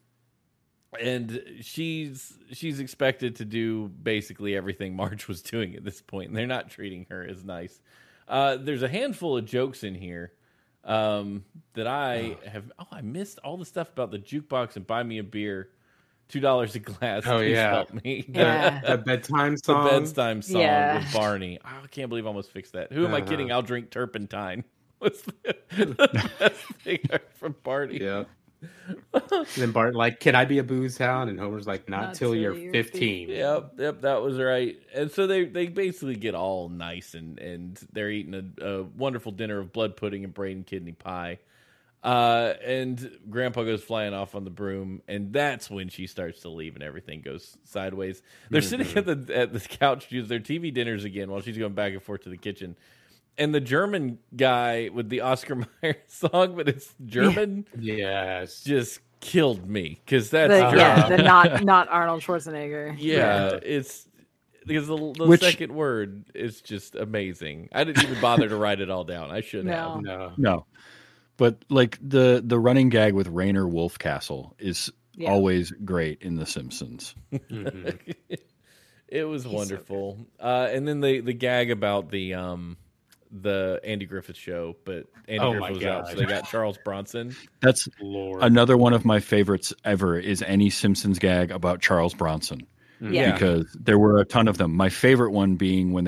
she's expected to do basically everything Marge was doing at this point, and they're not treating her as nice. There's a handful of jokes in here that I have. Oh, I missed all the stuff about the jukebox and buy me a beer, $2 a glass. Oh, Please yeah. help me. Yeah. The bedtime The song. bedtime song Yeah. with Barney. Oh, I can't believe I almost fixed that. Who am I Uh-huh. kidding? I'll drink turpentine. What's the best thing from Barney? Yeah. And then Bart like, can I be a booze hound? And Homer's like, not Not till till you're you're 15. Yep, that was right. And so they basically get all nice and they're eating a wonderful dinner of blood pudding and brain and kidney pie. And Grandpa goes flying off on the broom, and that's when she starts to leave and everything goes sideways. They're sitting at the couch to use their TV dinners again while she's going back and forth to the kitchen. And the German guy with the Oscar Mayer song, but it's German, Yes. just killed me because that's The German. not Arnold Schwarzenegger. Yeah, it's because the Which- second word is just amazing. I didn't even bother to write it all down. I should No. have. No. No, but like the running gag with Rainer Wolfcastle is Yeah. always great in The Simpsons. Mhm. It was so wonderful. And then the gag about the Andy Griffith show, but Andy Oh Griffith my was out, so God. they got Charles Bronson. That's Lord. another one of my favorites ever. Is any Simpsons gag about Charles Bronson? Yeah. Because there were a ton of them. My favorite one being when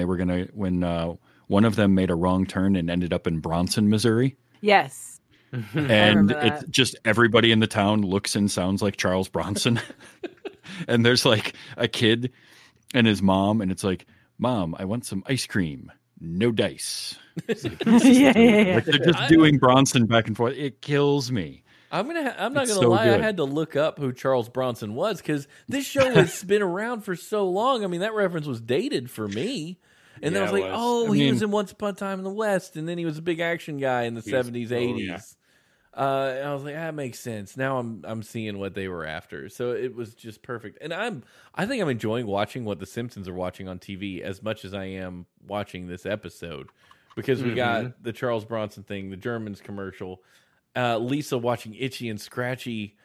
one of them made a wrong turn and ended up in Bronson, Missouri. Yes. And remember it's that. just everybody in the town looks and sounds like Charles Bronson. And there's like a kid and his mom, and it's like, Mom, I want some ice cream. No dice. yeah. Like they're just doing Bronson back and forth. It kills me. I'm not It's gonna so lie. I good. had to look up who Charles Bronson was because this show has been around for so long. I mean, that reference was dated for me. And then I Yeah, was it like, was. oh, I he mean- was in Once Upon a Time in the West, and then he was a big action guy in the He was- 70s, oh, 80s. yeah. And I was like, that makes sense. Now I'm seeing what they were after. So it was just perfect. And I think I'm enjoying watching what the Simpsons are watching on TV as much as I am watching this episode. Because we got the Charles Bronson thing, the Germans commercial, Lisa watching Itchy and Scratchy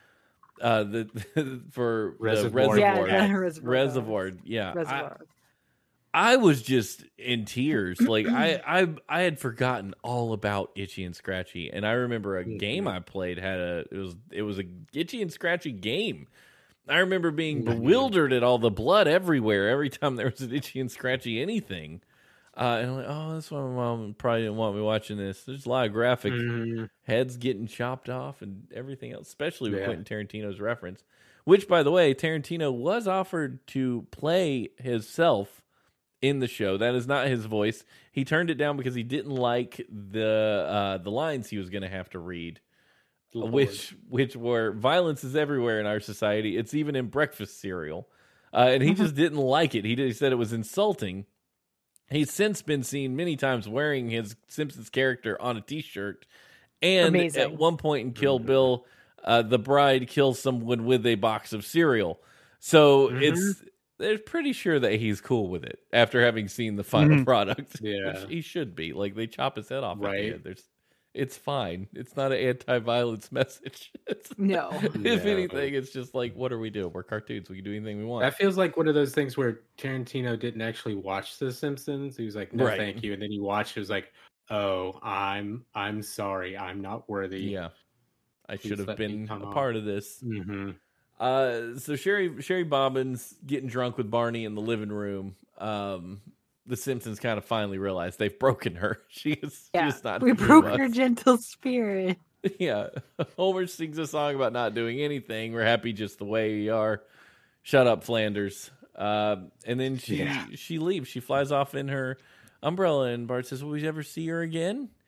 for Reservoir the Yeah, Dogs. the Reservoir. Yeah. Reservoir. I was just in tears. Like I had forgotten all about Itchy and Scratchy, and I remember a game I played it was a Itchy and Scratchy game. I remember being bewildered at all the blood everywhere every time there was an Itchy and Scratchy anything. And I'm like, oh, that's why my mom probably didn't want me watching this. There's a lot of graphic heads getting chopped off and everything else, especially with Yeah. Quentin Tarantino's reference. Which, by the way, Tarantino was offered to play himself in the show. That is not his voice. He turned it down because he didn't like the lines he was going to have to read, which were violence is everywhere in our society. It's even in breakfast cereal, and he just didn't like it. He said it was insulting. He's since been seen many times wearing his Simpsons character on a T-shirt, and Amazing. at one point in Kill Bill, the bride kills someone with a box of cereal. So they're pretty sure that he's cool with it after having seen the final product. Yeah. Which he should be. Like they chop his head off. At the Right. end. It's fine. It's not an anti-violence message. No. If Yeah. anything, it's just like, what are we doing? We're cartoons. We can do anything we want. That feels like one of those things where Tarantino didn't actually watch The Simpsons. He was like, "No, Right. thank you," and then he watched. It was like, "Oh, I'm sorry, I'm not worthy." Yeah. I Please should have let me been come a on. part of this. Mm-hmm. So Sherry Bobbins getting drunk with Barney in the living room. The Simpsons kind of finally realize they've broken her. She is not. We who broke was. her gentle spirit. Yeah. Homer sings a song about not doing anything. We're happy just the way we are. Shut up, Flanders. And then she leaves. She flies off in her umbrella, and Bart says, "Will we ever see her again?"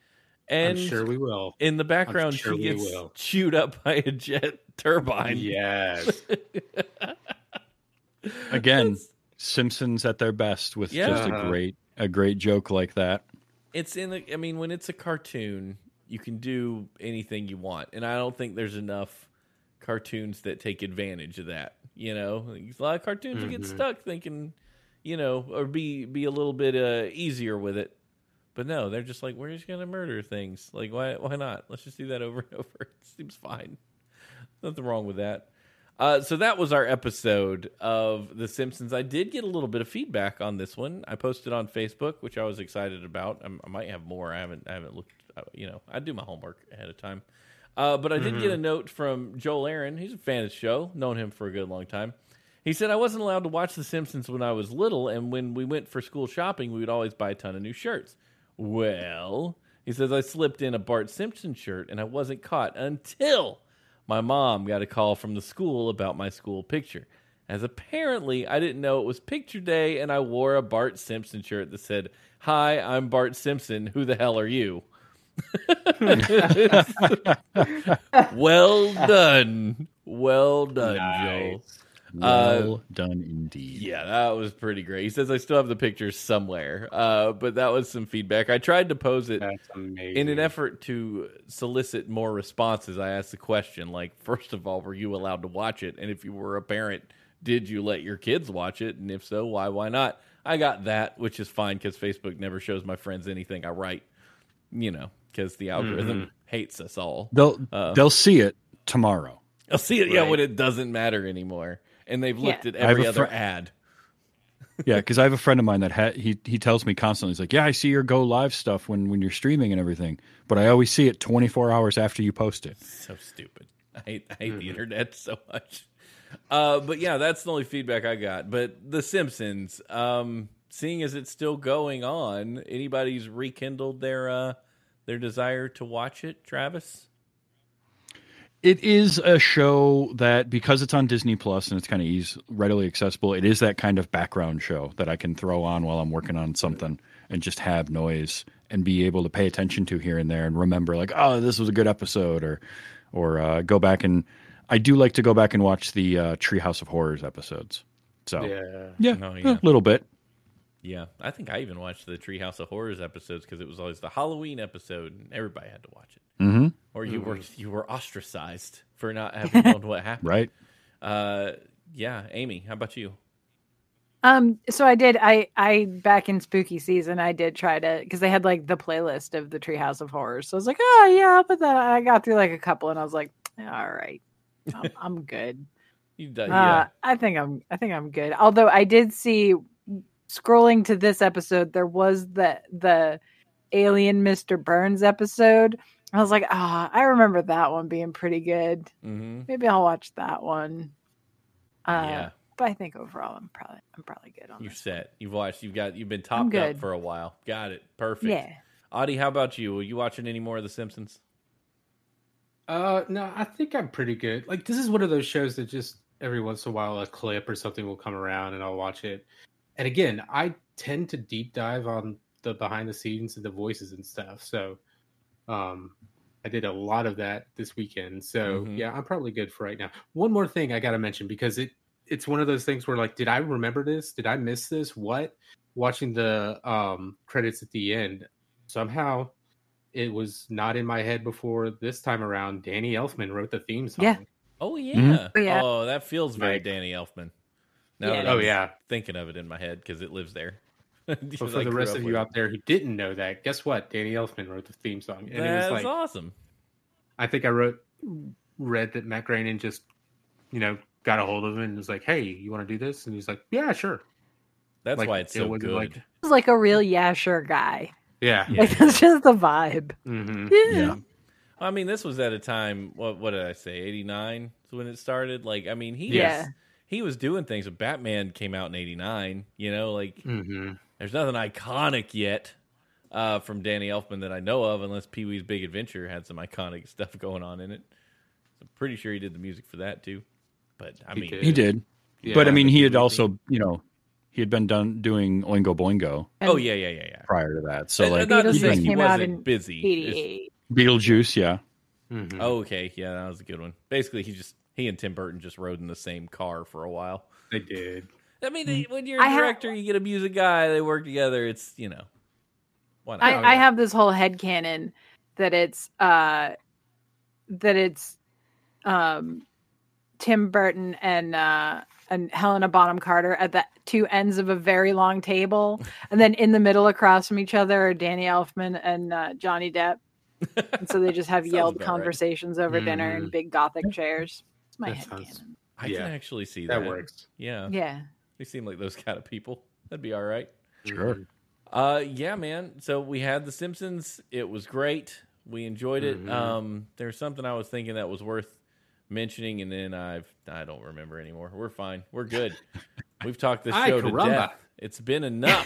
And I'm sure we will. in the background, sure she we gets will. chewed up by a jet turbine. Yes. Again, Simpsons at their best with just a great joke like that. It's I mean, when it's a cartoon, you can do anything you want, and I don't think there's enough cartoons that take advantage of that. You know, a lot of cartoons will get stuck thinking, you know, or be a little bit easier with it. But no, they're just like, we're just gonna murder things. Like, why not? Let's just do that over and over. It seems fine. Nothing wrong with that. So that was our episode of The Simpsons. I did get a little bit of feedback on this one. I posted on Facebook, which I was excited about. I might have more. I haven't looked. You know, I do my homework ahead of time. But I did get a note from Joel Aaron. He's a fan of the show. Known him for a good long time. He said, I wasn't allowed to watch The Simpsons when I was little, and when we went for school shopping, we would always buy a ton of new shirts. Well, he says, I slipped in a Bart Simpson shirt, and I wasn't caught until my mom got a call from the school about my school picture. As apparently, I didn't know it was picture day, and I wore a Bart Simpson shirt that said, Hi, I'm Bart Simpson. Who the hell are you? Well done. Well done, Joel. Well done indeed. Yeah, that was pretty great. He says I still have the pictures somewhere, but that was some feedback. I tried to pose it in an effort to solicit more responses. I asked the question, like, first of all, were you allowed to watch it? And if you were a parent, did you let your kids watch it? And if so, why not? I got that, which is fine because Facebook never shows my friends anything I write, you know, because the algorithm hates us all. They'll see it tomorrow. I'll see it, when it doesn't matter anymore. And they've looked at every other ad. Yeah, because I have a friend of mine that he tells me constantly, he's like, yeah, I see your Go Live stuff when you're streaming and everything, but I always see it 24 hours after you post it. So stupid. I hate the internet so much. But yeah, that's the only feedback I got. But The Simpsons, seeing as it's still going on, anybody's rekindled their desire to watch it, Travis? It is a show that, because it's on Disney Plus and it's kind of readily accessible, it is that kind of background show that I can throw on while I'm working on something and just have noise and be able to pay attention to here and there and remember, like, oh, this was a good episode, or go back and I do like to go back and watch the Treehouse of Horrors episodes. So yeah, a little bit. Yeah, I think I even watched the Treehouse of Horrors episodes because it was always the Halloween episode, and everybody had to watch it. Mm-hmm. Or you were ostracized for not having known what happened. Right. Yeah, Amy, how about you? So I did. I back in spooky season, I did try to, because they had like the playlist of the Treehouse of Horrors. So I was like, oh yeah, I'll put that. I got through like a couple, and I was like, all right, I'm good. Yeah. I think I'm good. Although I did see, scrolling to this episode, there was the Alien Mr. Burns episode. I was like, I remember that one being pretty good. Mm-hmm. Maybe I'll watch that one. Yeah. But I think overall, I'm probably good on. You're this set. You've been topped up for a while. Got it. Perfect. Yeah. Audie, how about you? Are you watching any more of The Simpsons? No, I think I'm pretty good. Like, this is one of those shows that just every once in a while a clip or something will come around and I'll watch it. And again, I tend to deep dive on the behind the scenes and the voices and stuff. So I did a lot of that this weekend. So yeah, I'm probably good for right now. One more thing I got to mention, because it's one of those things where, like, did I remember this? Did I miss this? What? Watching the credits at the end, somehow it was not in my head before this time around. Danny Elfman wrote the theme song. Yeah. Oh, yeah. Mm-hmm. Yeah. Oh, that feels very Danny Elfman. Now that I'm thinking of it in my head because it lives there. But for the rest of you out there who didn't know that, guess what? Danny Elfman wrote the theme song. And That's it was like, awesome. I think I read that Matt Groening just, got a hold of him and was like, hey, you want to do this? And he's like, yeah, sure. That's like, why it's so good. Like, He's like a real sure guy. Yeah. Like, that's just the vibe. Mm-hmm. Yeah. I mean, this was at a time, what did I say, 89 is when it started? Like, I mean, he was doing things. Batman came out in 89, there's nothing iconic yet from Danny Elfman that I know of, unless Pee-wee's Big Adventure had some iconic stuff going on in it. I'm pretty sure he did the music for that too. But I mean, he did. Yeah, but I mean, he had also, He had been doing Oingo Boingo Oh yeah. prior to that. So And like not to Beetlejuice say he came out wasn't in busy. 88. Beetlejuice, yeah. Mhm. Oh, okay, yeah, that was a good one. Basically, he and Tim Burton just rode in the same car for a while. They did. I mean, when you're a director, you get a music guy, they work together. It's why not? I have this whole headcanon that it's Tim Burton and Helena Bonham Carter at the two ends of a very long table, and then in the middle across from each other are Danny Elfman and Johnny Depp. And so they just have Sounds yelled about conversations over dinner in big gothic chairs. It's my That sounds- headcanon. I yeah, can actually see that. That works. Yeah, Yeah. they seem like those kind of people. That'd be all right. Sure. Yeah, man. So we had The Simpsons. It was great. We enjoyed it. There's something I was thinking that was worth mentioning, and then I don't remember anymore. We're fine. We're good. We've talked this Ay, show to caramba. death. It's been enough.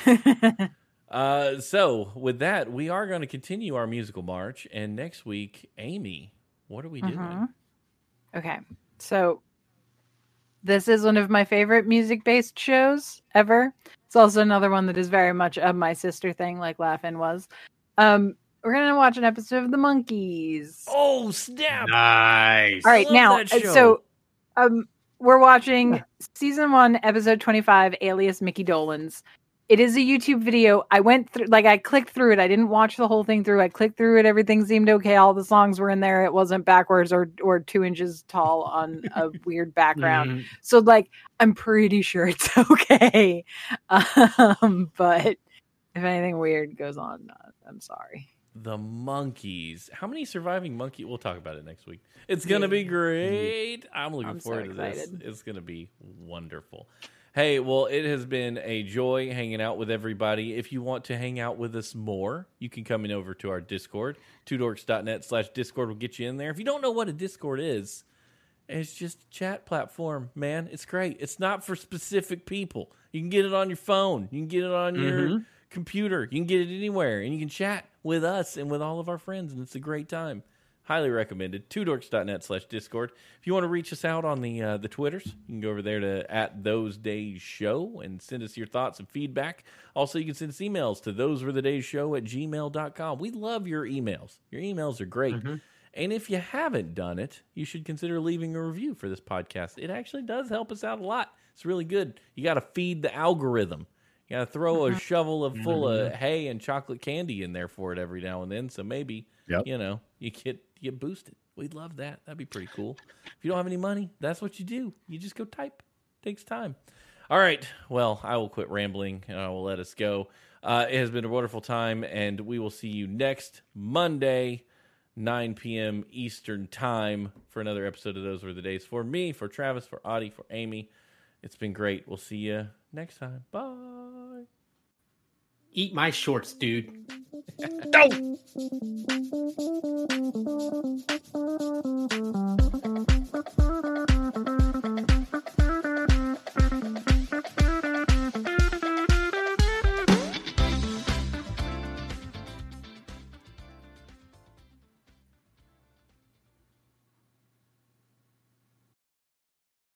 So with that, we are going to continue our musical march. And next week, Amy, what are we doing? Okay. So this is one of my favorite music-based shows ever. It's also another one that is very much a my sister thing, like Laugh-In was. We're going to watch an episode of The Monkees. Oh, snap. Nice. All right, love now, that show. so we're watching season 1, episode 25, Alias Mickey Dolenz. It is a YouTube video. I went through, I clicked through it. I didn't watch the whole thing through. I clicked through it. Everything seemed okay. All the songs were in there. It wasn't backwards or 2 inches tall on a weird background. So, I'm pretty sure it's okay. But if anything weird goes on, I'm sorry. The Monkees. How many surviving monkey? We'll talk about it next week. It's going to be great. I'm looking forward to this. excited. It's going to be wonderful. Hey, well, it has been a joy hanging out with everybody. If you want to hang out with us more, you can come in over to our Discord. twodorks.net/Discord will get you in there. If you don't know what a Discord is, it's just a chat platform, man. It's great. It's not for specific people. You can get it on your phone. You can get it on your computer. You can get it anywhere, and you can chat with us and with all of our friends, and it's a great time. Highly recommended. twodorks.net/Discord. If you want to reach us out on the Twitters, you can go over there to @ThoseDaysShow and send us your thoughts and feedback. Also, you can send us emails to thosewerethedayshow@gmail.com. We love your emails. Your emails are great. And if you haven't done it, you should consider leaving a review for this podcast. It actually does help us out a lot. It's really good. You got to feed the algorithm. You got to throw a shovel full of hay and chocolate candy in there for it every now and then. So maybe, you get boosted. We'd love that. That'd be pretty cool. If you don't have any money, that's what you do. You just go type. Takes time. All right. Well, I will quit rambling and I will let us go. It has been a wonderful time, and we will see you next Monday, 9 p.m. Eastern Time, for another episode of Those Were the Days. For me, for Travis, for Audie, for Amy, it's been great. We'll see you next time. Bye. Eat my shorts, dude. No!